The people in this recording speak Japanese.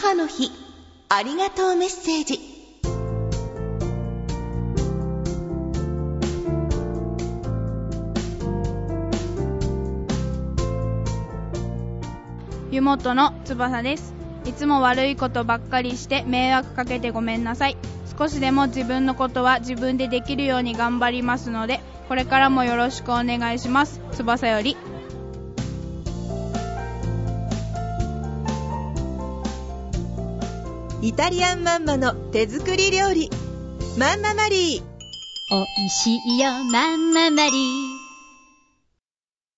母の日ありがとうメッセージ。 湯本の翼です。いつも悪いことばっかりして迷惑かけてごめんなさい。少しでも自分のことは自分でできるように頑張りますので、これからもよろしくお願いします。翼より。 イタリアンマンマの手作り料理、マンママリー。 おいしいよマンママリー。